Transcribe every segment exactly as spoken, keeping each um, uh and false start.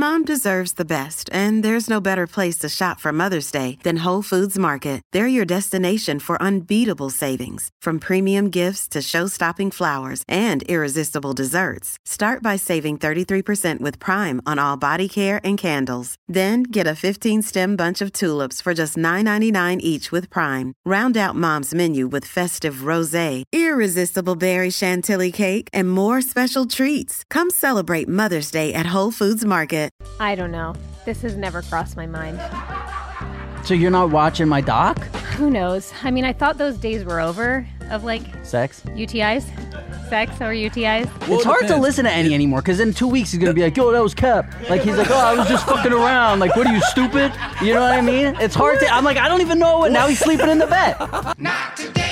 Mom deserves the best, and there's no better place to shop for Mother's Day than Whole Foods Market. They're your destination for unbeatable savings, from premium gifts to show-stopping flowers and irresistible desserts. Start by saving thirty-three percent with Prime on all body care and candles. Then get a fifteen-stem bunch of tulips for just nine ninety-nine each with Prime. Round out Mom's menu with festive rosé, irresistible berry chantilly cake, and more special treats. Come celebrate Mother's Day at Whole Foods Market. I don't know. This has never crossed my mind. So you're not watching my doc? Who knows? I mean, I thought those days were over of like Sex? U T Is. Sex or U T Is. Well, it's hard depends. to listen to Annie anymore because in two weeks he's going to be like, yo, that was Cap. Like, he's like, oh, I was just fucking around. Like, what are you, stupid? You know what I mean? It's hard to, I'm like, I don't even know what. Now he's sleeping in the bed. Not today.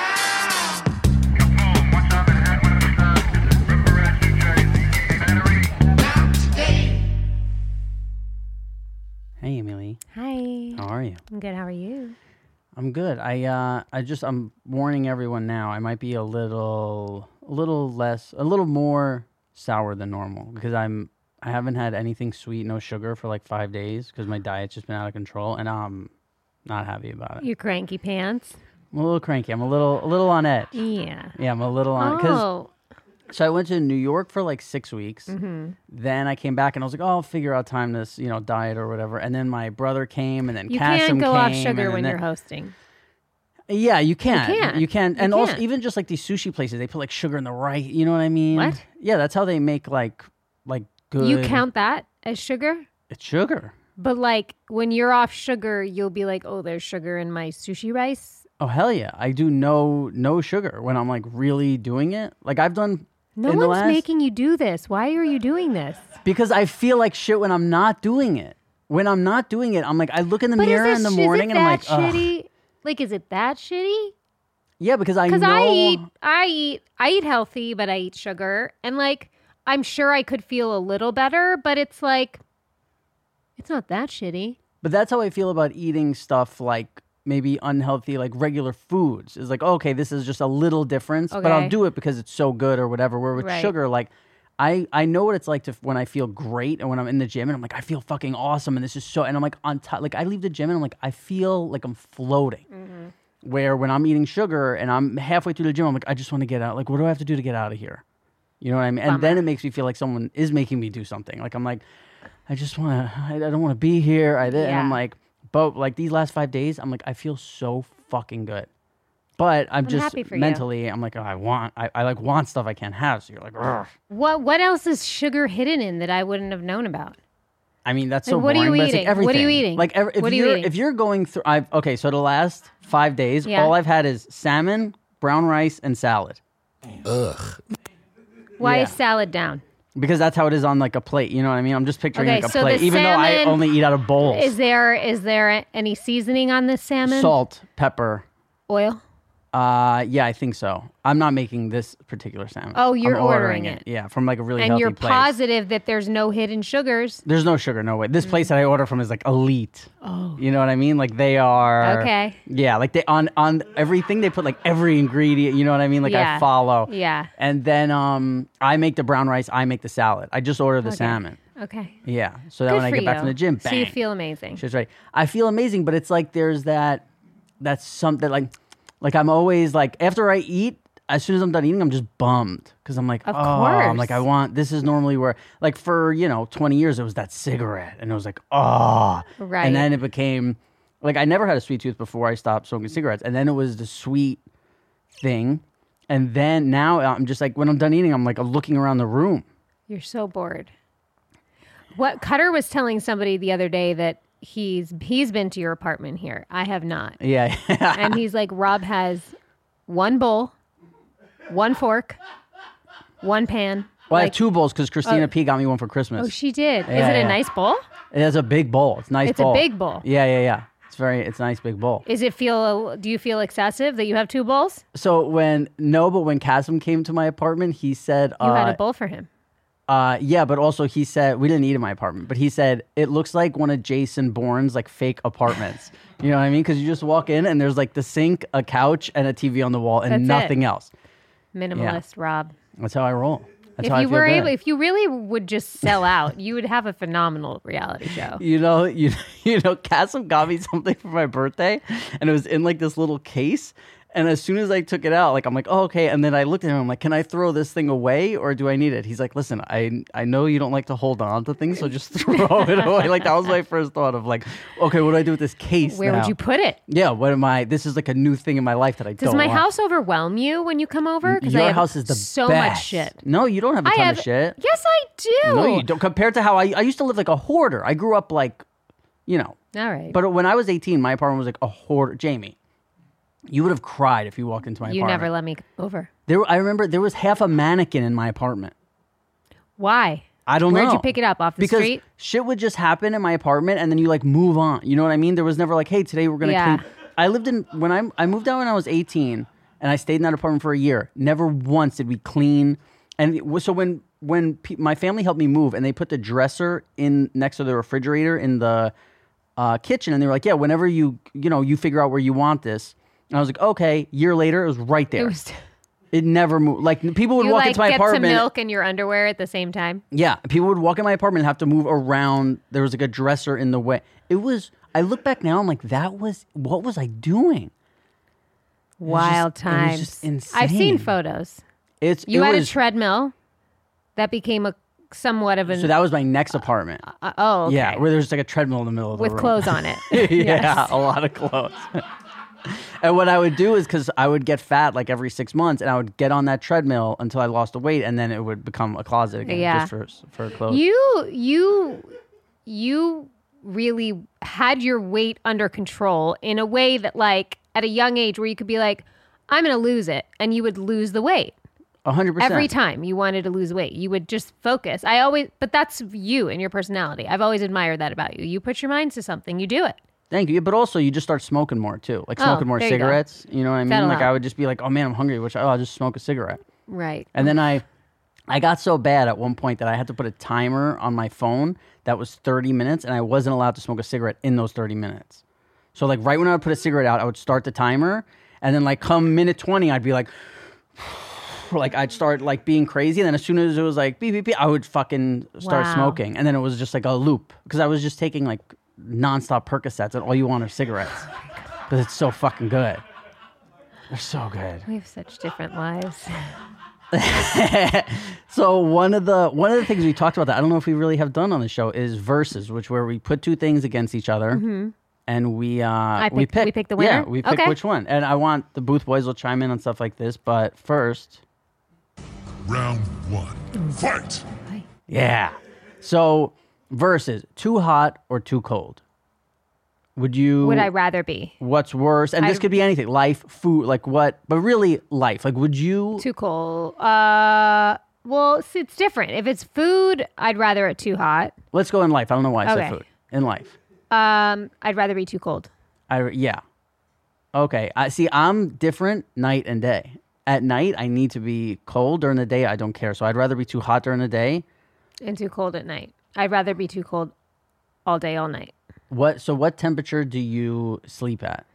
Hey, Emily. Hi. How are you? I'm good. How are you? I'm good. I uh, I just I'm warning everyone now. I might be a little, a little less, a little more sour than normal because I'm I haven't had anything sweet, no sugar for like five days because my diet's just been out of control, and I'm not happy about it. You cranky pants. I'm a little cranky. I'm a little, a little on edge. Yeah. Yeah, I'm a little on. Oh. So I went to New York for like six weeks. Mm-hmm. Then I came back and I was like, oh, I'll figure out time to, you know, diet or whatever. And then my brother came and then you Kasim came. You can't go off sugar and when then, you're hosting. Yeah, you can. You can. You can. You and can. also, even just like these sushi places, they put like sugar in the rice. You know what I mean? What? Yeah, that's how they make like, like good. You count that as sugar? It's sugar. But like when you're off sugar, you'll be like, oh, there's sugar in my sushi rice. Oh, hell yeah. I do no, no sugar when I'm like really doing it. Like I've done... No in one's the last, making you do this. Why are you doing this? Because I feel like shit when I'm not doing it. When I'm not doing it, I'm like, I look in the but mirror this, in the morning and I'm like, shitty? ugh. Like, is it that shitty? Yeah, because I know. Because I eat, I eat, I eat healthy, but I eat sugar. And like, I'm sure I could feel a little better, but it's like, it's not that shitty. But that's how I feel about eating stuff like maybe unhealthy, like regular foods. Is like, oh, okay, this is just a little difference, okay. but I'll do it because it's so good or whatever. Where with right. sugar, like, I, I know what it's like to when I feel great and when I'm in the gym and I'm like, I feel fucking awesome and this is so, and I'm like on top, like I leave the gym and I'm like, I feel like I'm floating. Mm-hmm. Where when I'm eating sugar and I'm halfway through the gym, I'm like, I just want to get out. Like, what do I have to do to get out of here? You know what I mean? Bummer. And then it makes me feel like someone is making me do something. Like, I'm like, I just want to, I, I don't want to be here. I, yeah. And I'm like, but like these last five days, I'm like, I feel so fucking good. But I'm, I'm just happy for mentally, you. I'm like, oh, I want, I, I like want stuff I can't have. So you're like, ugh. What What else is sugar hidden in that I wouldn't have known about? I mean, that's like, so what boring. Are you but eating? It's like everything. What are you eating? Like every, if what are you're you eating? if you're going through, I've okay. So the last five days, yeah. all I've had is salmon, brown rice, and salad. Ugh. Why yeah. is salad down? Because that's how it is on like a plate. You know what I mean? I'm just picturing okay, like a so plate, the even salmon, though I only eat out of bowls. Is there is there any seasoning on this salmon? Salt, pepper, oil. Uh, yeah, I think so. I'm not making this particular salmon. Oh, you're I'm ordering, ordering it. it. Yeah, from like a really and healthy you're place. positive that there's no hidden sugars. There's no sugar, no way. This mm. place that I order from is like elite. Oh. You know what I mean? Like they are. Okay. Yeah, like they on on everything they put like every ingredient. You know what I mean? Like yeah. I follow. Yeah. And then um, I make the brown rice. I make the salad. I just order the okay. salmon. Okay. Yeah. So that Good when I get you. back from the gym, bang. So you feel amazing. She's right. I feel amazing, but it's like there's that. That's something like. Like I'm always like after I eat, as soon as I'm done eating, I'm just bummed because I'm like, of oh, course. I'm like I want. This is normally where like for you know twenty years it was that cigarette, and it was like oh, right. And then it became like I never had a sweet tooth before I stopped smoking cigarettes, and then it was the sweet thing, and then now I'm just like when I'm done eating, I'm like looking around the room. You're so bored. What Cutter was telling somebody the other day that. He's he's been to your apartment here. I have not. Yeah. And he's like, Rob has one bowl, one fork, one pan. Well, like, I have two bowls because Christina oh, P got me one for Christmas. Oh, she did. Yeah, Is it yeah. a nice bowl? It has a big bowl. It's a nice it's bowl. It's a big bowl. Yeah, yeah, yeah. It's very, it's a nice big bowl. Is it feel, do you feel excessive that you have two bowls? So when, no, but when Kasim came to my apartment, he said... You uh, had a bowl for him. Uh, yeah, but also he said, we didn't eat in my apartment, but he said, it looks like one of Jason Bourne's like fake apartments. You know what I mean? Because you just walk in and there's like the sink, a couch, and a T V on the wall and That's nothing it. else. Minimalist, yeah. Rob. That's how I roll. That's if how I you feel were good. able, if you really would just sell out, you would have a phenomenal reality show. You know, you you know, Cassim got me something for my birthday, and it was in like this little case. And as soon as I took it out, like I'm like, oh, okay. And then I looked at him. I'm like, can I throw this thing away or do I need it? He's like, listen, I I know you don't like to hold on to things, so just throw it away. Like that was my first thought of like, okay, what do I do with this case? Where now? would you put it? Yeah, what am I? This is like a new thing in my life that I Does don't. my want. house overwhelm you when you come over? Because Your I have house is the so best. much shit. No, you don't have a I ton have of shit. Yes, I do. No, you don't. Compared to how I I used to live like a hoarder. I grew up like, you know. All right. But when I was eighteen, my apartment was like a hoarder. Jamie, you would have cried if you walked into my you apartment. never let me over. There, I remember there was half a mannequin in my apartment. Why? I don't Where'd know. you pick it up? Off the because street? shit would just happen in my apartment, and then you like move on. You know what I mean? There was never like, hey, today we're gonna Yeah. clean. I lived in when I I moved out when I was eighteen, and I stayed in that apartment for a year. Never once did we clean. And it was, so when when pe- my family helped me move, and they put the dresser in next to the refrigerator in the uh, kitchen, and they were like, yeah, whenever you you know you figure out where you want this. And I was like, okay. Year later, it was right there. It was. It never moved. Like people would You walk like into my get apartment. some milk and your underwear at the same time. Yeah, people would walk in my apartment and have to move around. There was like a dresser in the way. It was. I look back now. I'm like, that was what was I doing? Wild just- it was times. just insane. I've seen photos. It's You it had was, a treadmill that became a somewhat of an. So that was my next apartment. uh, oh, okay. Yeah, where there's like a treadmill in the middle of the with room. clothes on it. yeah, Yes. a lot of clothes. And what I would do is because I would get fat like every six months, and I would get on that treadmill until I lost the weight, and then it would become a closet again, Yeah. just for for clothes. You you you really had your weight under control in a way that, like, at a young age where you could be like, I'm going to lose it, and you would lose the weight. A hundred percent. Every time you wanted to lose weight, you would just focus. I always, but that's you and your personality. I've always admired that about you. You put your mind to something, you do it. Thank you. But also, you just start smoking more too, like Oh, smoking more there you go. cigarettes. You, know what I mean? That'll Like help. I would just be like, oh man, I'm hungry. Which oh, I'll just smoke a cigarette. Right. And then I, I got so bad at one point that I had to put a timer on my phone that was thirty minutes, and I wasn't allowed to smoke a cigarette in those thirty minutes. So like right when I would put a cigarette out, I would start the timer, and then like come minute twenty, I'd be like, like I'd start like being crazy, and then as soon as it was like beep beep beep, I would fucking start Wow. smoking, and then it was just like a loop because I was just taking like nonstop Percocets, and all you want are cigarettes because it's so fucking good. They're so good. We have such different lives. So one of the one of the things we talked about that I don't know if we really have done on the show is verses, which where we put two things against each other, and we uh we pick- we pick pick the Yeah, winner? we pick Okay. which one. And I want the Booth Boys will chime in on stuff like this, but first, Round one. Fight! yeah. So verses, too hot or too cold? Would you? Would I rather be What's worse? And this I'd- could be anything, life, food, like what? But really, life. Like, would you? too cold? Uh, well, it's, it's different. If it's food, I'd rather it too hot. Let's go in life. I don't know why I Okay. said food. In life. Um, I'd rather be too cold. I yeah. Okay. I see. I'm different night and day. At night, I need to be cold. During the day, I don't care. So I'd rather be too hot during the day. And too cold at night. I'd rather be too cold all day, all night. What? So what temperature do you sleep at?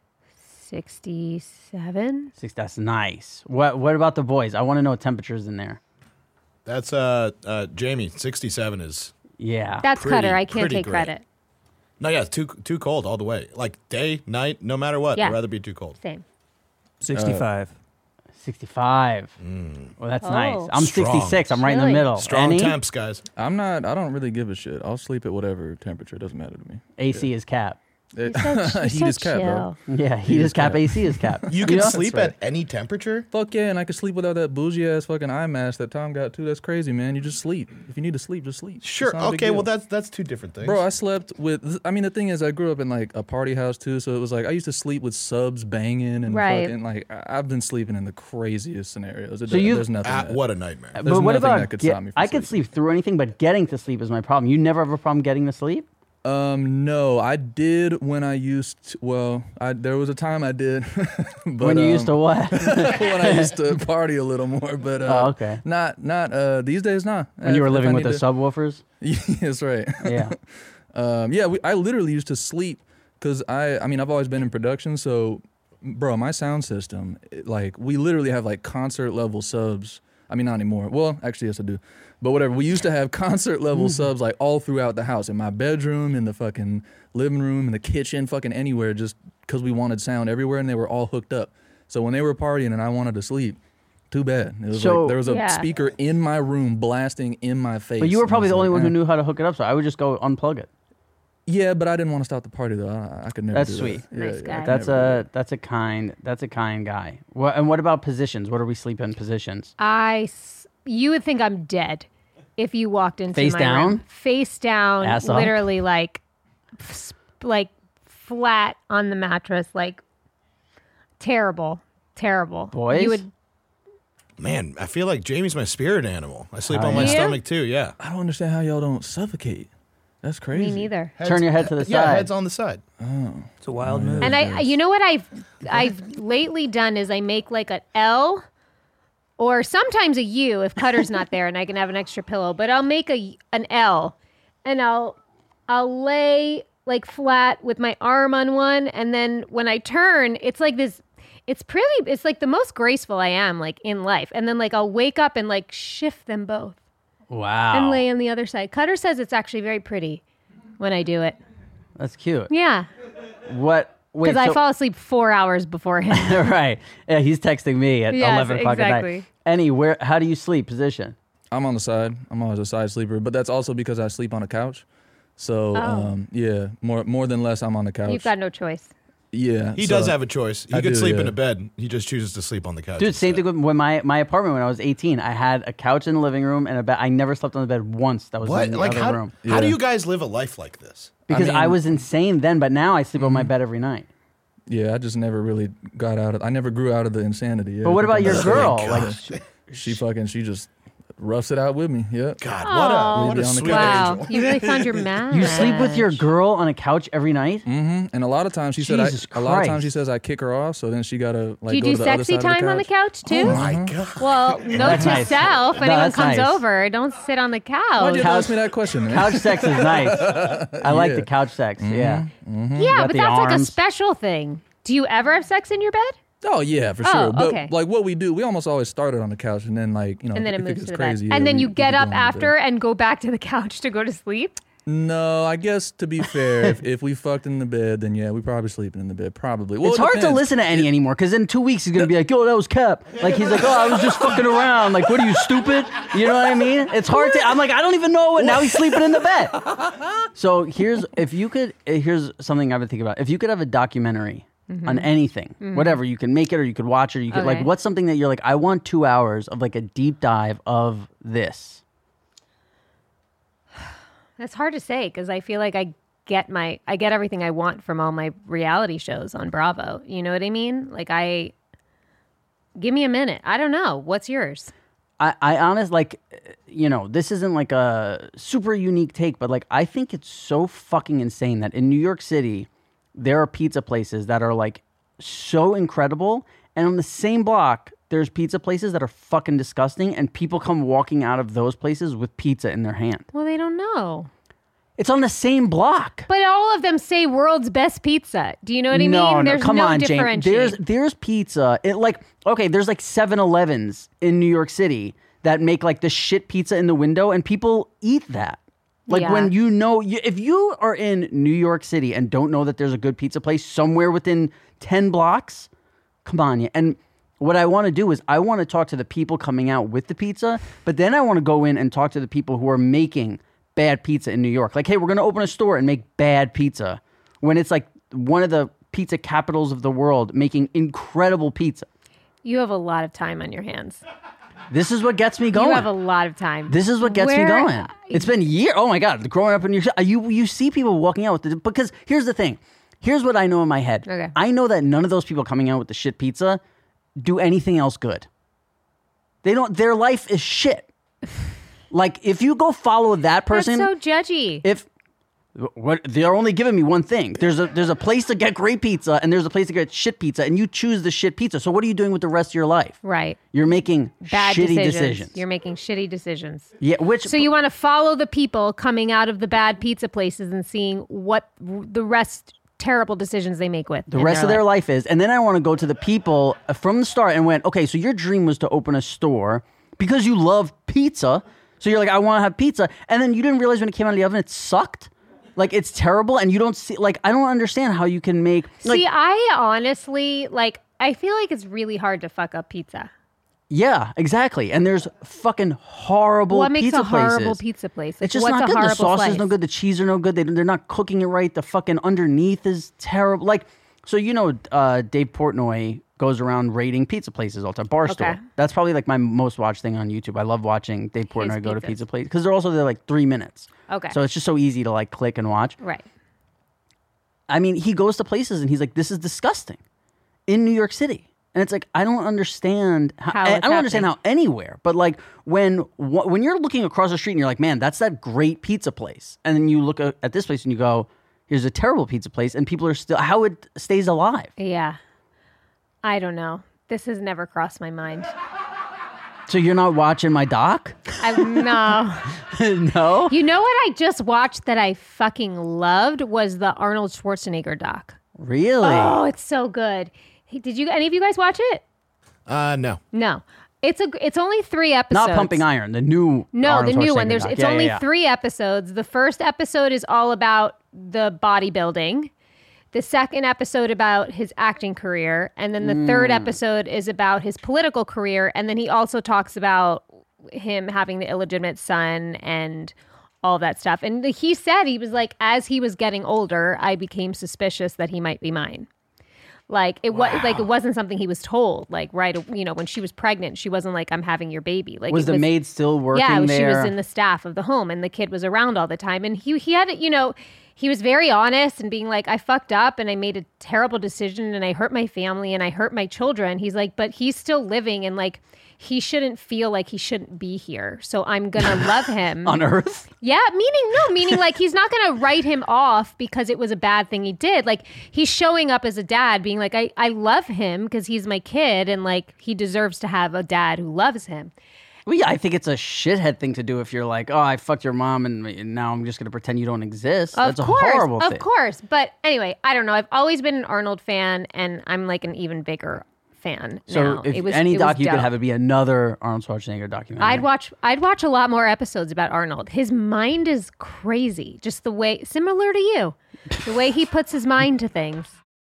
sixty-seven? Six. That's nice. What? What about the boys? I want to know temperatures in there. That's uh, uh Jamie. Sixty-seven is Yeah. That's Pretty- Cutter. I can't pretty take great. credit. no, yeah, too too cold all the way. Like day, night, no matter what. Yeah. I'd rather be too cold. Same. sixty-five. sixty-five. Well, that's nice. Oh. I'm Strong. sixty-six. I'm right in the Really? middle. Strong Any? temps, guys. I'm not. I don't really give a shit. I'll sleep at whatever temperature. It doesn't matter to me. A C is cap. It, So, you're heat so is cap, bro. chill. Yeah. Heat is cap. A C is cap. You can know? sleep That's at any temperature. Fuck yeah, and I could sleep without that bougie ass fucking eye mask that Tom got too. That's crazy, man. You just sleep. If you need to sleep, just sleep. Sure. It's not a big Okay. Well, deal. that's that's two different things. Bro, I slept with. I mean, the thing is, I grew up in like a party house too, so it was like I used to sleep with subs banging and Right. fucking like I- I've been sleeping in the craziest scenarios. It, So you- there's nothing. Ah, that- what a nightmare. But There's what nothing about that could get- stop me from I could sleeping. sleep through anything, but getting to sleep is my problem. You never have a problem getting to sleep? Um, no, I did when I used. To, well, I there was a time I did. but, when you um, used to what? when I used to party a little more, but uh, Oh, okay. not not uh these days, nah. When you were If- if living I with the need to- subwoofers? Yes, right. Yeah. Um, yeah, we, I literally used to sleep because I, I mean, I've always been in production, so, bro, my sound system, it- like, we literally have like concert level subs I mean, not anymore. Well, actually, yes, I do. But whatever. We used to have concert level subs like all throughout the house, in my bedroom, in the fucking living room, in the kitchen, fucking anywhere, just because we wanted sound everywhere, and they were all hooked up. So when they were partying and I wanted to sleep, too bad. It was So- like there was a Yeah. speaker in my room blasting in my face. But you were and I probably was the only like, one who eh. knew how to hook it up, so I would just go unplug it. Yeah, but I didn't want to stop the party though. I, I could never. That's do sweet. That. Nice yeah, guy. I could That's never do a that's a kind that's a kind guy. What and what about positions? What do we sleep in positions? I, s- you would think I'm dead if you walked into Face my down? room. Face down, Ass up? literally like, f- like flat on the mattress, like terrible, terrible. Boys? you would. Man, I feel like Jamie's my spirit animal. I sleep Oh, on my yeah? stomach too. Yeah. I don't understand how y'all don't suffocate. That's crazy. Me neither. Turn your head to the Yeah, side. head's on the side. It's a wild move. And I, you know what I've I've lately done is I make like an L, or sometimes a U if Cutter's not there and I can have an extra pillow. But I'll make a an L, and I'll I'll lay like flat with my arm on one, and then when I turn, it's like this. It's pretty. It's like the most graceful I am like in life, and then like I'll wake up and like shift them both Wow. and lay on the other side. Cutter says it's actually very pretty when I do it. That's cute. Yeah, What wait, because I so- fall asleep four hours before him. right. Yeah, he's texting me at Yes, eleven o'clock at exactly. night. Any, where how do you sleep? Position? I'm on the side. I'm always a side sleeper, but that's also because I sleep on a couch. So Oh. um, yeah, more more than less, I'm on the couch. You've got no choice. yeah. He so- does have a choice. He I could do, sleep in yeah. a bed. He just chooses to sleep on the couch. Dude, same instead. thing with when my, my apartment when I was eighteen. I had a couch in the living room and a bed. I never slept on the bed once. That was What? in the Like other how? room. How do Yeah. you guys live a life like this? Because I, mean- was insane then, but now I sleep on my bed every night. Yeah, I just never really got out of. I never grew out of the insanity. Yeah, But what about your That's- girl? God. Like, sh- She fucking she just roughs it out with me. Yeah. God, what a what a Leave it on the sweet Wow, angel. you really found your man. you sleep with your girl on a couch every night? hmm And a lot of times she said, Jesus I, a lot of Christ. times she says I kick her off, so then she gotta like Do you go do to the other sexy side of time on the couch too? Oh my God. Well, note That's to nice. self: No, anyone that's comes nice. over, don't sit on the Why'd couch. you Couch- ask me that question, man? Couch sex is nice. I like Yeah. the couch sex. Yeah. Yeah, Got but the that's like a arms. special thing. Do you ever have sex in your bed? Oh yeah, for Oh, sure. But okay. like what we do, we almost always started on the couch, and then like you know, And then it if moves gets to the crazy, bed. yeah, And then we- you we get could up go on the bed. after and go back to the couch to go to sleep? No, I guess to be fair, if, if we fucked in the bed, then yeah, we probably sleeping in the bed. Probably. Well, It's it hard to depends. listen to Annie anymore because in two weeks he's gonna be like, "Yo, that was Cap." Like he's like, "Oh, I was just fucking around." Like, what are you stupid? You know what I mean? It's hard to. I'm like, I don't even know what. Now he's sleeping in the bed. So here's if you could. uh, Here's something I've been thinking about. If you could have a documentary on anything, whatever, you can make it or you could watch it. Or you could like, Okay. what's something that you're like, I want two hours of like a deep dive of this. That's hard to say because I feel like I get my I get everything I want from all my reality shows on Bravo. You know what I mean? Like I give me a minute. I don't know. What's yours? I, I honest like, you know, this isn't like a super unique take, but like I think it's so fucking insane that in New York City, there are pizza places that are like so incredible, and on the same block, there's pizza places that are fucking disgusting, and people come walking out of those places with pizza in their hand. Well, they don't know. It's on the same block. But all of them say world's best pizza. Do you know what I no, mean? no, There's come no on, James. differentiation. There's there's pizza. It like okay, there's like seven elevens in New York City that make like the shit pizza in the window, and people eat that. Like Yeah. when you know, you, if you are in New York City and don't know that there's a good pizza place somewhere within ten blocks, come on, yeah. And what I want to do is I want to talk to the people coming out with the pizza, but then I want to go in and talk to the people who are making bad pizza in New York. Like, hey, we're going to open a store and make bad pizza when it's like one of the pizza capitals of the world making incredible pizza. You have a lot of time on your hands. This is what gets me going. You have a lot of time. This is what gets me Where- going. It's been years. Oh my God, growing up in your you you see people walking out with the because here's the thing. Here's what I know in my head. Okay. I know that none of those people coming out with the shit pizza do anything else good. They don't. Their life is shit. Like if you go follow that That's person, so judgy. if what they're only giving me one thing. There's a there's a place to get great pizza and there's a place to get shit pizza, and you choose the shit pizza. So what are you doing with the rest of your life? Right. You're making Bad shitty decisions. decisions. You're making shitty decisions. Yeah, which So you want to follow the people coming out of the bad pizza places and seeing what r- the rest terrible decisions they make with the rest of their life is. And then I want to go to the people from the start and went, okay, so your dream was to open a store, because you love pizza. So you're like, I want to have pizza. And then you didn't realize when it came out of the oven, it sucked. Like, it's terrible. And you don't see, like, I don't understand how you can make. Like, see, I honestly, like, I feel like it's really hard to fuck up pizza. Yeah, exactly. And there's fucking horrible what makes pizza a horrible places. pizza place? It's just What's not a good. The sauce slice? is no good. The cheese are no good. They, they're not cooking it right. The fucking underneath is terrible. Like, so you know, uh, Dave Portnoy goes around rating pizza places all the time. Barstool. Okay. That's probably like my most watched thing on YouTube. I love watching Dave Portnoy His go to pizzas. pizza places because they're also there like three minutes. Okay. So it's just so easy to like click and watch. Right. I mean, he goes to places and he's like, "This is disgusting," in New York City. And it's like, I don't understand how, How I, I it's don't understand happening. how anywhere, but like when wh- when you're looking across the street and you're like, man, that's that great pizza place. And then you look at, at this place and you go, here's a terrible pizza place. And people are still, how it stays alive. Yeah. I don't know. This has never crossed my mind. So you're not watching my doc? I no. No? You know what I just watched that I fucking loved was the Arnold Schwarzenegger doc. Really? Oh, it's so good. Hey, did you any of you guys watch it? Uh, no. No. It's a it's only three episodes. Not Pumping Iron, the new No, Arnold the new one. Schwarzenegger There's doc. it's Yeah, yeah, only yeah. three episodes. The first episode is all about the bodybuilding. The second episode about his acting career, and then the Mm. third episode is about his political career, and then he also talks about him having the illegitimate son and all that stuff. And he said he was like, as he was getting older, I became suspicious that he might be mine. Like it was like it wasn't something he was told. Like right, you know, when she was pregnant, she wasn't like, "I'm having your baby." Like Was it the maid still working yeah, there? she was in the staff of the home, and the kid was around all the time. And he he had, you know, he was very honest and being like, "I fucked up and I made a terrible decision and I hurt my family and I hurt my children." He's like, but he's still living and like he shouldn't feel like he shouldn't be here. So I'm gonna love him On Earth? Yeah, meaning no, meaning like he's not gonna write him off because it was a bad thing he did. Like he's showing up as a dad, being like, I I love him because he's my kid and like he deserves to have a dad who loves him. Well, yeah, I think it's a shithead thing to do if you're like, oh, I fucked your mom and now I'm just going to pretend you don't exist. Of That's course, a horrible of thing. course. But anyway, I don't know. I've always been an Arnold fan, and I'm like an even bigger fan So now. if it was, any it doc was you could dope. have, it be another Arnold Schwarzenegger documentary. I'd watch. I'd watch a lot more episodes about Arnold. His mind is crazy. Just the way, similar to you, the way he puts his mind to things.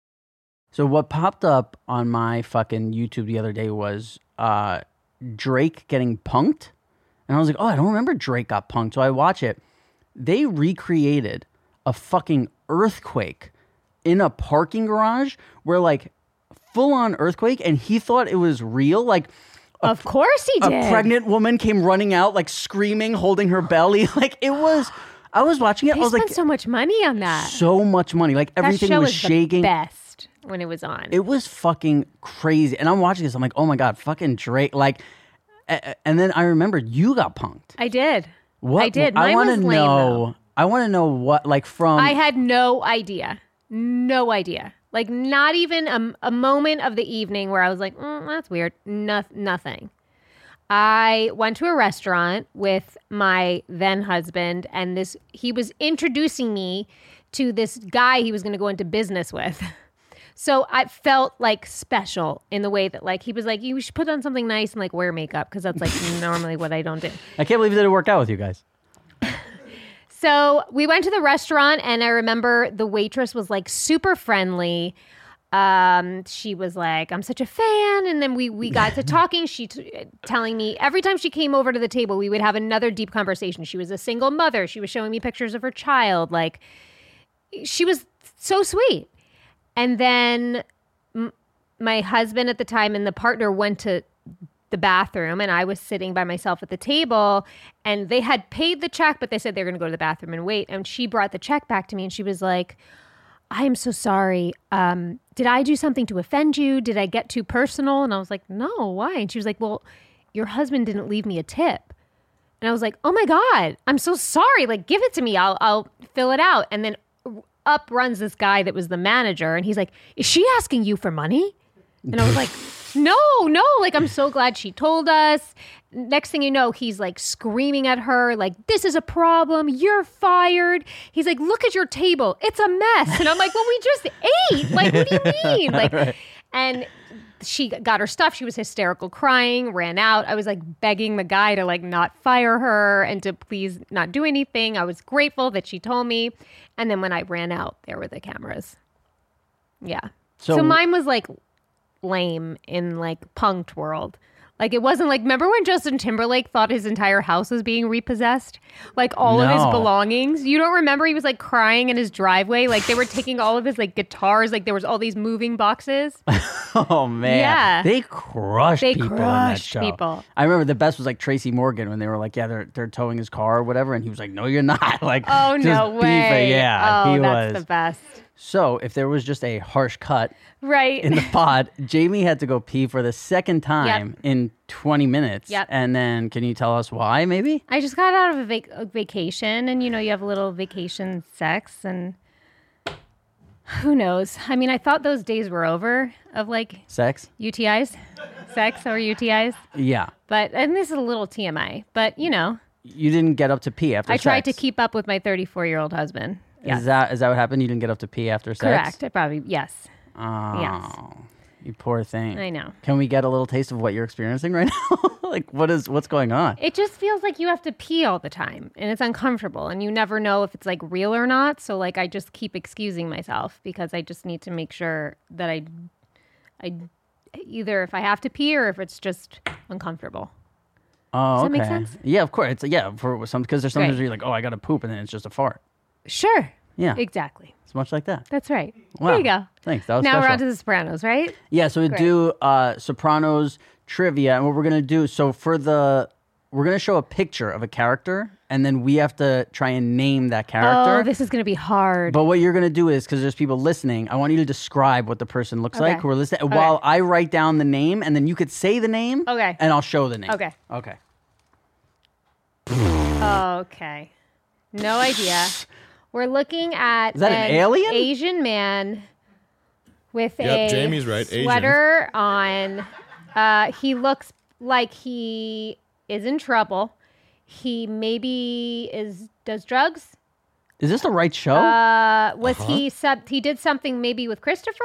So what popped up on my fucking YouTube the other day was uh, Drake getting punked. And I was like, oh, I don't remember Drake got punked. So I watch it. They recreated a fucking earthquake in a parking garage where like full on earthquake. And he thought it was real. Like Of course he a did. pregnant woman came running out, like screaming, holding her belly. Like it was, I was watching it. They I was spent like, so much money on that. so much money. Like everything that show was is shaking. The best when it was on. It was fucking crazy. And I'm watching this. I'm like, oh my God, fucking Drake. Like, a- a- and then I remembered you got punked. I did. What? I did. I Mine want was to lame, know. though. I want to know what, like, from. I had no idea. No idea. Like, not even a, a moment of the evening where I was like, mm, that's weird. No, nothing. I went to a restaurant with my then husband, and this he was introducing me to this guy he was going to go into business with. So I felt like special in the way that like he was like, you should put on something nice and like wear makeup because that's like normally what I don't do. I can't believe it didn't work out with you guys. So we went to the restaurant, and I remember the waitress was like super friendly. Um, she was like, I'm such a fan. And then we, we got to talking. She t- telling me every time she came over to the table, we would have another deep conversation. She was a single mother. She was showing me pictures of her child. Like she was so sweet. And then m- my husband at the time and the partner went to the bathroom, and I was sitting by myself at the table, and they had paid the check, but they said they were going to go to the bathroom and wait. And she brought the check back to me, and she was like, I am so sorry. Um, did I do something to offend you? Did I get too personal? And I was like, no, why? And she was like, well, your husband didn't leave me a tip. And I was like, oh my God, I'm so sorry. Like, give it to me. I'll, I'll fill it out. And then up runs this guy that was the manager, and he's like, is she asking you for money? And I was like, no, no, like, I'm so glad she told us. Next thing you know, he's like screaming at her, like, this is a problem. You're fired. He's like, look at your table. It's a mess. And I'm like, well, we just ate. Like, what do you mean? Like, Right. and she got her stuff. She was hysterical, crying, ran out. I was like begging the guy to like not fire her and to please not do anything. I was grateful that she told me. And then when I ran out, there were the cameras. Yeah. So, So- mine was like lame in like punked world. Like it wasn't like, remember when Justin Timberlake thought his entire house was being repossessed? Like all of his No. belongings. You don't remember he was like crying in his driveway? Like they were taking all of his like guitars. Like there was all these moving boxes. Oh man, Yeah. they crushed They people in that crushed show. people. I remember the best was like Tracy Morgan when they were like, yeah, they're they're towing his car or whatever, and he was like, no, you're not. Like, Oh, just no beefing. way. Yeah, oh, he that's was. the best. So if there was just a harsh cut Right. in the pod, Jamie had to go pee for the second time in twenty minutes. Yep. And then, can you tell us why? Maybe. I just got out of a, vac- a vacation, and you know, you have a little vacation sex, and who knows? I mean, I thought those days were over of like Sex. U T Is, sex or U T Is. Yeah. But, and this is a little T M I, but you know, You didn't get up to pee after I sex. tried to keep up with my thirty-four year old husband. Yes. Is that is that what happened? You didn't get up to pee after sex? Correct. I probably, yes. Oh, Yes. you poor thing. I know. Can we get a little taste of what you're experiencing right now? Like, what is what's going on? It just feels like you have to pee all the time, and it's uncomfortable, and you never know if it's like real or not. So like I just keep excusing myself because I just need to make sure that I, I, either if I have to pee or if it's just uncomfortable. Oh, Does that okay. make sense? Yeah, of course. It's yeah for some because there's sometimes Right. where you're like, oh, I got to poop, and then it's just a fart. Sure. Yeah. Exactly. It's much like that. That's right. Wow. There you go. Thanks. That was now we're special. on to the Sopranos, right? Yeah, so we Great. do uh, Sopranos trivia, and what we're gonna do. So for the, we're gonna show a picture of a character, and then we have to try and name that character. Oh, this is going to be hard. But what you're gonna do is, because there's people listening, I want you to describe what the person looks like Okay. who are listening, while I write down the name, and then you could say the name. Okay. And I'll show the name. Okay. Okay. Okay. No idea. We're looking at Is that an alien? Asian man with Yep, a Jamie's right, Asian. sweater on. Uh, he looks like he is in trouble. He maybe is does drugs. Is this the right show? Uh, was Uh-huh. he sub? He did something maybe with Christopher.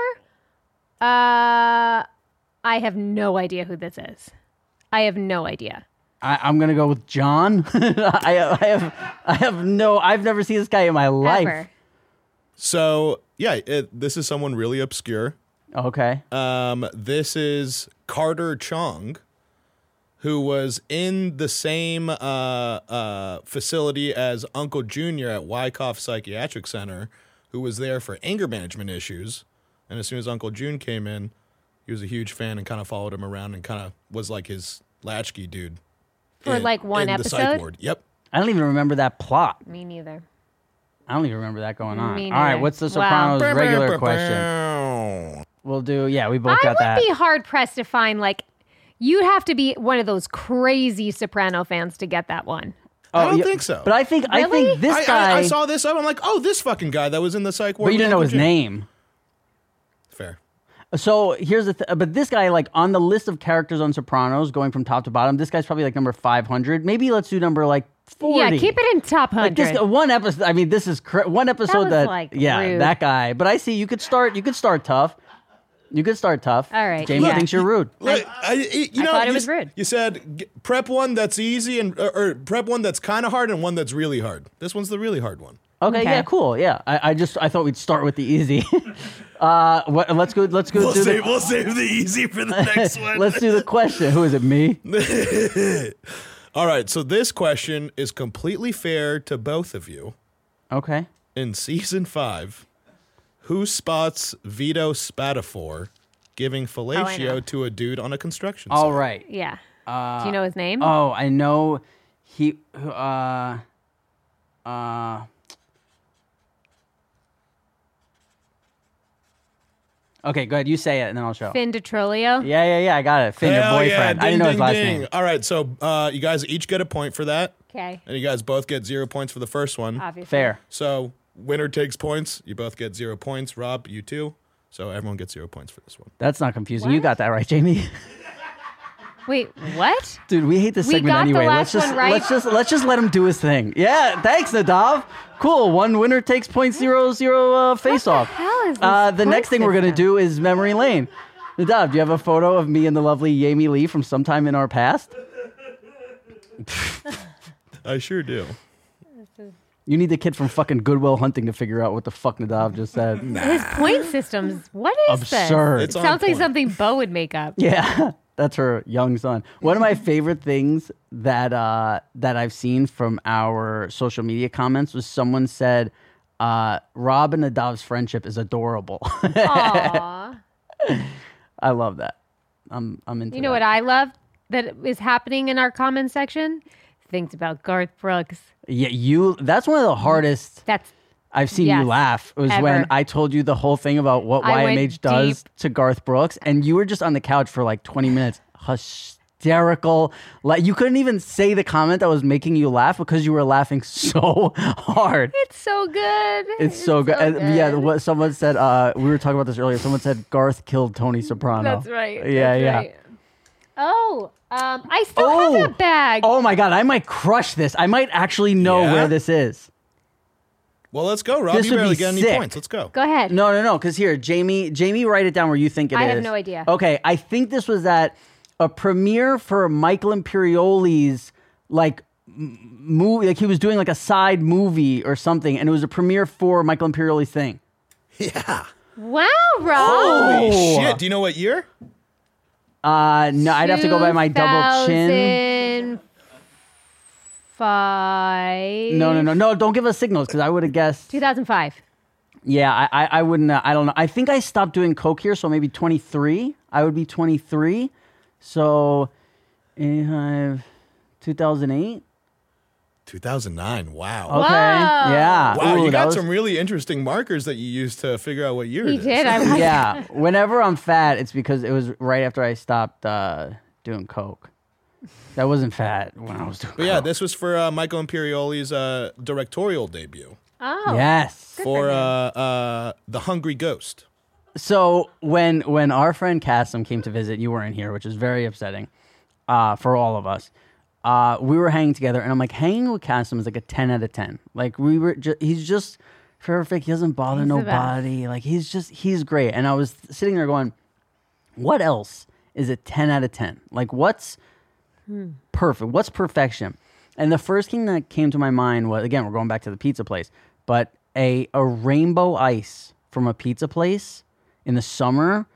Uh, I have no idea who this is. I have no idea. I, I'm gonna go with John. I, I have, I have no. I've never seen this guy in my life. Ever. So yeah, it, this is someone really obscure. Okay. Um, this is Carter Chong, who was in the same uh, uh, facility as Uncle Junior at Wyckoff Psychiatric Center, who was there for anger management issues. And as soon as Uncle June came in, he was a huge fan and kind of followed him around and kind of was like his latchkey dude. For in- like one in the psych episode? ward. Yep. I don't even remember that plot. Me neither. I don't even remember that going on. Me All right, neither. what's the Wow. Sopranos regular question? We'll do. Yeah, we both I got would that. be hard pressed to find like you'd have to be one of those crazy Soprano fans to get that one. I don't yeah, think so. But I think I Really? think this I, guy. I, I saw this up. I'm like, oh, this fucking guy that was in the psych ward. but you with didn't know Uncle his June. name. Fair. So here's the. Th- but this guy, like on the list of characters on Sopranos, going from top to bottom, this guy's probably like number five hundred. Maybe let's do number like forty. Yeah, keep it in top Like this hundred. guy- one episode. I mean, this is cra- one episode was, that. like, yeah, rude. that guy. But I see you could start. You could start tough. You could start tough. All right, Jamie yeah. thinks you're rude. Like, I, I- you I know, thought it you, was rude. You said g- prep one that's easy and or, or prep one that's kind of hard and one that's really hard. This one's the really hard one. Okay, Okay. yeah, cool. Yeah, I, I just I thought we'd start with the easy. uh, what, let's go. Let's go. do the, we'll save the easy for the next one. let's do the question. Who is it? Me? All right, so this question is completely fair to both of you. Okay. In season five, who spots Vito Spatafor giving fellatio know. to a dude on a construction site? All right. Yeah. Do you know his name? Oh, I know. He. Uh. Uh. Okay, go ahead. You say it, and then I'll show. Finn DeTrolio. Yeah, yeah, yeah. I got it. Finn, your Hell yeah, boyfriend. I didn't ding, know his ding, last ding. name. All right, so uh, you guys each get a point for that, Okay. and you guys both get zero points for the first one. Obviously. Fair. So winner takes points. You both get zero points. Rob, you too. So everyone gets zero points for this one. That's not confusing. You What? got that right, Jamie. Wait, what? Dude, we hate this We segment got the anyway. last let's just one right. let's just let's just let him do his thing. Yeah, thanks, Nadav. Cool. One winner takes point zero zero uh, face off. hell is this uh, the point next thing we're gonna system? do is memory lane. Nadav, do you have a photo of me and the lovely Yami Lee from sometime in our past? I sure do. You need the kid from fucking Goodwill Hunting to figure out what the fuck Nadav just said. His point systems. What is Absurd. this? It's It on sounds like point. something Bo would make up. Yeah, that's her young son. One of my favorite things that uh, that I've seen from our social media comments was someone said, uh, "Rob and Nadav's friendship is adorable." Aww. I love that. I'm I'm into. You know that. what I love that is happening in our comment section? Things about Garth Brooks. Yeah, you. That's one of the hardest That's I've seen Yes, you laugh. It was when ever. I told you the whole thing about what I Y M went H does deep. to Garth Brooks, and you were just on the couch for like twenty minutes, hysterical. Like you couldn't even say the comment that was making you laugh because you were laughing so hard. it's so good. It's so good. so And yeah, good. what someone said. Uh, we were talking about this earlier. Someone said Garth killed Tony Soprano. That's right. Yeah, that's yeah. right. Oh, um, I still Oh. have that bag. Oh my god, I might crush this. I might actually know Yeah? where this is. Well, let's go, Rob. This you would barely be get any sick. points. Let's go. Go ahead. No, no, no. Because here, Jamie, Jamie, write it down where you think it is. I have no idea. Okay, I think this was at a premiere for Michael Imperioli's like m- movie. Like he was doing like a side movie or something, and it was a premiere for Michael Imperioli's thing. Yeah. Wow, Rob. Holy Oh. shit. Do you know what year? Uh, no, I'd have to go by my double chin. two thousand five. No, no, no, no. Don't give us signals because I would have guessed. two thousand five. Yeah, I, I, I wouldn't. Uh, I don't know. I think I stopped doing coke here, so maybe twenty-three. I would be twenty-three. So, eighty-five, two thousand eight. two thousand nine. Wow. Okay. Yeah. Wow, Ooh, you that got was- some really interesting markers that you used to figure out what year He it is. did. I like Yeah. Whenever I'm fat, it's because it was right after I stopped uh, doing coke. That wasn't fat when I was doing. But yeah, coke. this was for uh, Michael Imperioli's uh, directorial debut Oh. Yes. for uh, uh, The Hungry Ghost. So when when our friend Cassim came to visit, you weren't here, which is very upsetting uh, for all of us. Uh, we were hanging together, and I'm like, hanging with Cassim is like a ten out of ten. Like we were, ju- he's just perfect. He doesn't bother He's the best. nobody. Like he's just, he's great. And I was sitting there going, what else is a ten out of ten? Like what's perfect? What's perfection? And the first thing that came to my mind was, again, we're going back to the pizza place, but a a rainbow ice from a pizza place in the summer.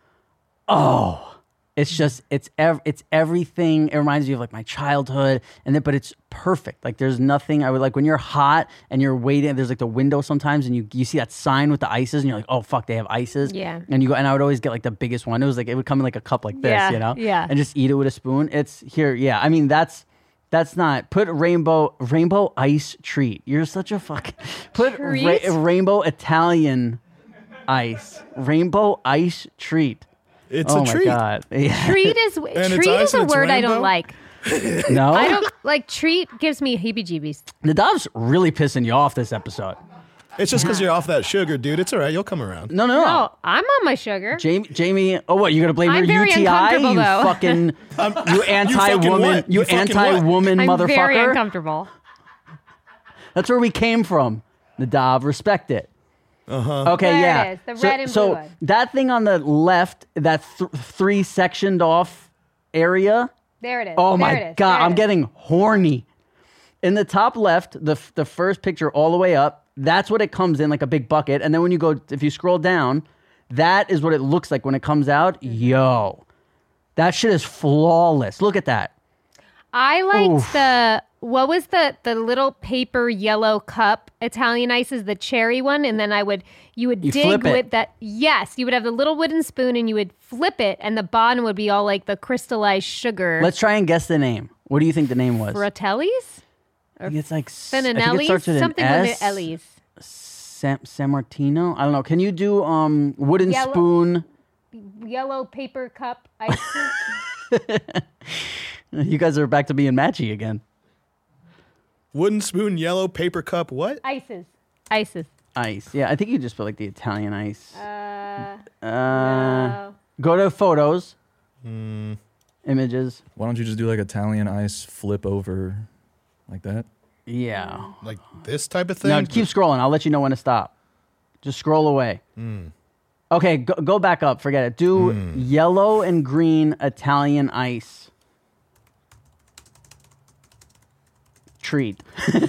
Oh, it's just it's ev- it's everything. It reminds me of like my childhood, and then but it's perfect. Like there's nothing I would like when you're hot and you're waiting. There's like the window sometimes, and you you see that sign with the ices, and you're like, oh fuck, they have ices. Yeah. And you go, and I would always get like the biggest one. It was like it would come in like a cup like this, Yeah, you know. yeah. And just eat it with a spoon. It's here. Yeah. I mean that's. That's not put rainbow rainbow ice treat. You're such a fuck. Put ra- Treat? rainbow Italian ice. Rainbow ice treat. It's oh a my treat. god. Yeah. Treat is it's treat ice is a and it's word I don't rainbow? like. No. I don't like treat gives me heebie-jeebies. Nadav's really pissing you off this episode. It's just because you're off that sugar, dude. It's all right. You'll come around. No, no, no. Oh, I'm on my sugar. Jamie, Jamie. Oh, what? You gonna blame I'm your very U T I? You uncomfortable, though. fucking, you anti-woman, what? you, You fucking what? anti-woman I'm very motherfucker. uncomfortable. That's where we came from. Nadav, respect it. Uh huh. Okay, There it yeah. is, the so, red and so blue one. that thing on the left, that th- three sectioned off area. There it is. Oh There my it is. god, There it I'm is. getting horny. In the top left, the f- the first picture all the way up, that's what it comes in like a big bucket. And then when you go, if you scroll down, that is what it looks like when it comes out. Yo, that shit is flawless. Look at that. I liked Oof. the what was the the little paper yellow cup Italian ice is the cherry one, and then I would you would You dig flip it. with that. Yes, you would have the little wooden spoon, and you would flip it, and the bottom would be all like the crystallized sugar. Let's try and guess the name. What do you think the name was? Fratelli's, I think it's like s- I think it Finanelli's, starts with an something S. with Ellie's. San, San Martino. I don't know. Can you do um wooden Yellow- spoon? Yellow paper cup ice. You guys are back to being matchy again. Wooden spoon, yellow paper cup. What? Ices. Ices. Ice. Yeah, I think you just put like the Italian ice. Uh, Uh, no. Go to photos. Hmm. Images. Why don't you just do like Italian ice flip over like that? Yeah. Like this type of thing? Now keep scrolling. I'll let you know when to stop. Just scroll away. Okay, go, go back up. Forget it. Do Hmm. yellow and green Italian ice. Treat.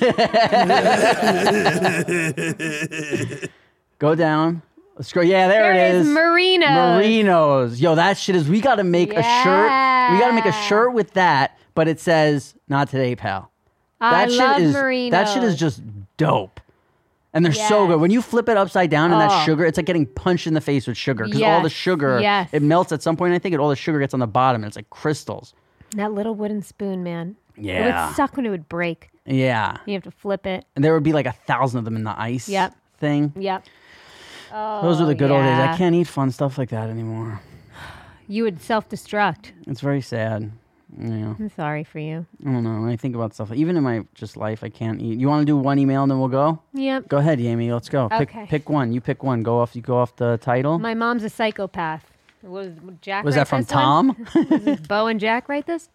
Go down. Scroll. Yeah, there, There it it is. is, Merinos. Merinos. Yo, that shit is. We got to make a shirt. We got to make a Yeah. shirt with that, but it says "Not today, pal." I That shit love is. Merinos. That shit is just dope. And they're so Yes. good. When you flip it upside down and Oh. that sugar, it's like getting punched in the face with sugar because all the Yes. sugar, Yes. it melts at some point, I think, and all the sugar gets on the bottom and it's like crystals. That little wooden spoon, man. It Yeah. would suck when it would break. Yeah. You have to flip it. And there would be like a thousand of them in the ice Yep. thing. Yep. Oh, Those were the good old days. yeah. I can't eat fun stuff like that anymore. You would self-destruct. It's very sad. Yeah. I'm sorry for you. I don't know. When I think about stuff, even in my just life, I can't eat. You want to do one email and then we'll go? Yep. Go ahead, Amy. Let's go. Pick Okay. pick one. You pick one. Go off. You go off the title. My mom's a psychopath. Was Jack? Was write that from this one? Tom? Does Bo and Jack write this?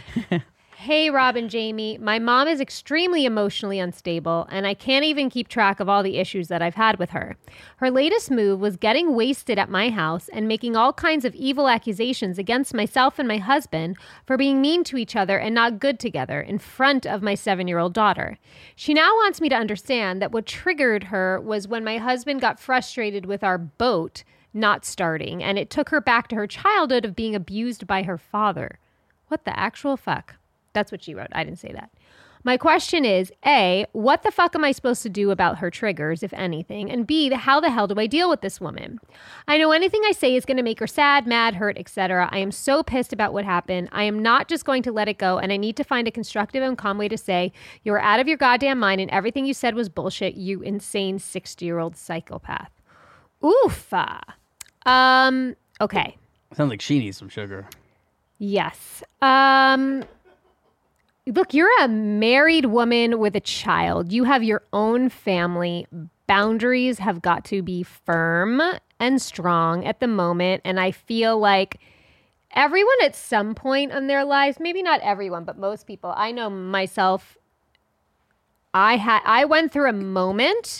Hey, Rob and Jamie. My mom is extremely emotionally unstable, and I can't even keep track of all the issues that I've had with her. Her latest move was getting wasted at my house and making all kinds of evil accusations against myself and my husband for being mean to each other and not good together in front of my seven-year-old daughter. She now wants me to understand that what triggered her was when my husband got frustrated with our boat not starting, and it took her back to her childhood of being abused by her father. What the actual fuck? That's what she wrote. I didn't say that. My question is, A, what the fuck am I supposed to do about her triggers, if anything? And B, how the hell do I deal with this woman? I know anything I say is going to make her sad, mad, hurt, et cetera. I am so pissed about what happened. I am not just going to let it go, and I need to find a constructive and calm way to say, you're out of your goddamn mind and everything you said was bullshit, you insane sixty-year-old psychopath. Oofa. Um, okay. Sounds like she needs some sugar. Yes. Um, look, you're a married woman with a child. You have your own family. Boundaries have got to be firm and strong at the moment. And I feel like everyone at some point in their lives, maybe not everyone, but most people, I know myself, I had, I went through a moment.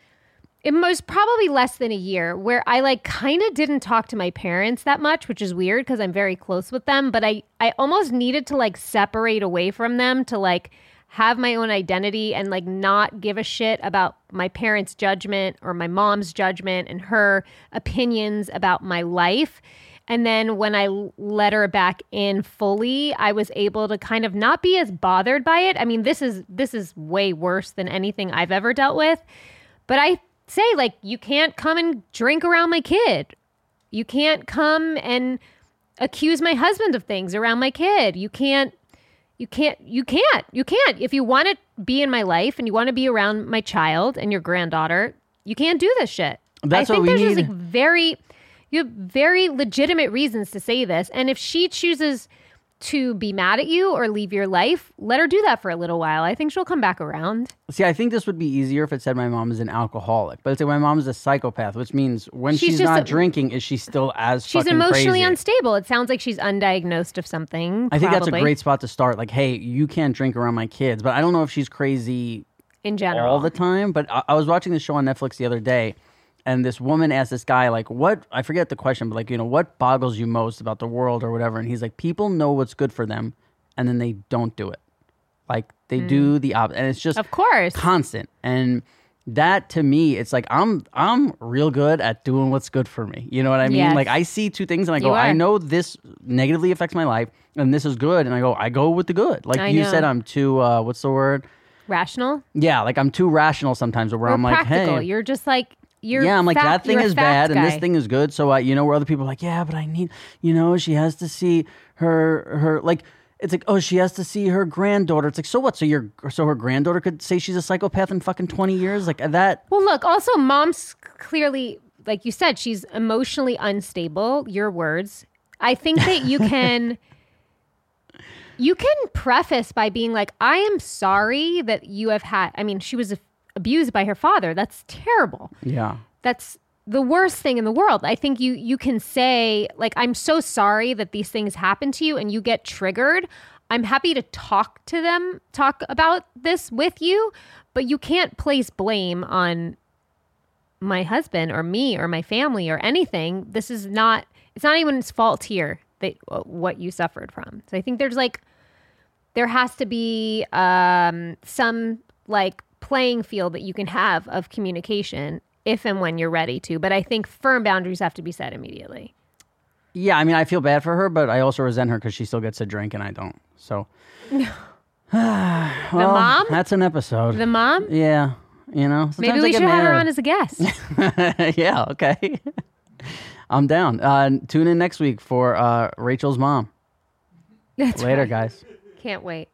It was probably less than a year where I like kind of didn't talk to my parents that much, which is weird because I'm very close with them. But I, I almost needed to like separate away from them to like have my own identity and like not give a shit about my parents' judgment or my mom's judgment and her opinions about my life. And then when I let her back in fully, I was able to kind of not be as bothered by it. I mean, this is this is way worse than anything I've ever dealt with. But I say, like, you can't come and drink around my kid. You can't come and accuse my husband of things around my kid. You can't, you can't, you can't, you can't. If you want to be in my life and you want to be around my child and your granddaughter, you can't do this shit. That's I think what we there's need. just like very, you have very legitimate reasons to say this. And if she chooses to be mad at you or leave your life, let her do that for a little while. I think she'll come back around. See, I think this would be easier if it said my mom is an alcoholic, but it's like my mom is a psychopath, which means when She's she's, just not a- drinking, is she still as She's fucking emotionally crazy? unstable. It sounds like she's undiagnosed of something. I think that's a probably, great spot to start. Like, hey, you can't drink around my kids, but I don't know if she's crazy in general. all the time. But I, I was watching this show on Netflix the other day, and this woman asked this guy, like, what, I forget the question, but like, you know, what boggles you most about the world or whatever? And he's like, people know what's good for them, and then they don't do it. Like, they do the opposite. And it's just Of course. constant. And that to me, it's like I'm I'm real good at doing what's good for me. You know what I mean? Yes. Like I see two things and I You go, I are. know this negatively affects my life and this is good. And I go, I go with the good. Like I you know. said, I'm too, uh, what's the word? Rational Yeah, like I'm too rational sometimes where or I'm like, practical. hey. You're just like, you're yeah, I'm like, fact- that thing you're a is fact bad and this guy. thing is good. So, I, you know, where other people are like, yeah, but I need, you know, she has to see her, her, like, it's like, oh, she has to see her granddaughter. It's like, so what? So your, so her granddaughter could say she's a psychopath in fucking twenty years? Like that. Well, look, also, mom's clearly, like you said, she's emotionally unstable. Your words. I think that you can, you can preface by being like, I am sorry that you have had, I mean, she was abused by her father. That's terrible. Yeah. That's the worst thing in the world. I think you you can say, like, I'm so sorry that these things happen to you and you get triggered. I'm happy to talk to them, talk about this with you, but you can't place blame on my husband or me or my family or anything. This is not, it's not anyone's fault here that what you suffered from. So I think there's like, there has to be um, some like playing field that you can have of communication if and when you're ready to. But I think firm boundaries have to be set immediately. Yeah, I mean, I feel bad for her, but I also resent her because she still gets a drink and I don't. So, well, the mom? That's an episode. The mom? Yeah, you know. Maybe we should have her on as a guest. Yeah, okay. I'm down. Uh, tune in next week for uh, Rachel's mom. That's Later, right. guys. Can't wait.